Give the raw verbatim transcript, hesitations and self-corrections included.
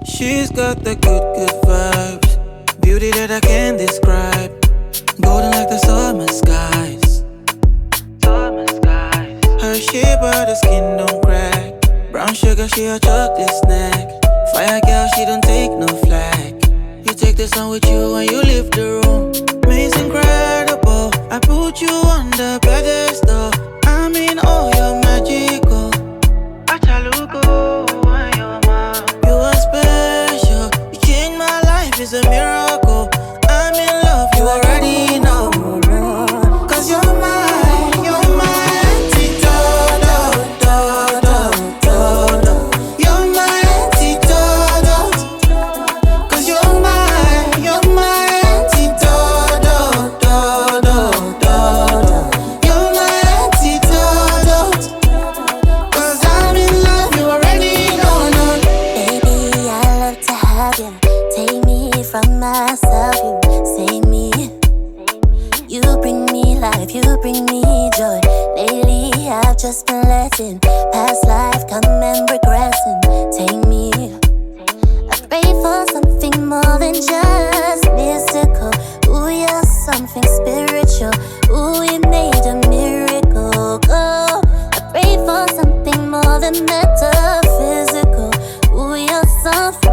She's got the good, good vibes, beauty that I can't describe. Golden like the summer skies. Summer skies. Her shape, but the skin don't crack. Brown sugar, she a chocolate snack. Fire girl, she don't take no flack. You take the sun with you when you leave the room. It's incredible. I put you on the pedestal. I mean, oh, you're magical. Achaluko, when you're mine. You are special. You changed my life, it's a miracle. I'm in love, you already know. Cause you're mine, you're my antidote. You're my antidote. Cause you're mine, you're my antidote. You're my antidote. Cause I'm in love, you already know. No. Baby, I love to have you. Take me from myself, you save me. You bring me life, you bring me joy. Lately, I've just been letting past life come and regressing. Take me. I pray for something more than just mystical. Ooh, you're something spiritual. Ooh, you made a miracle. Go. I pray for something more than metaphysical. Ooh, you're something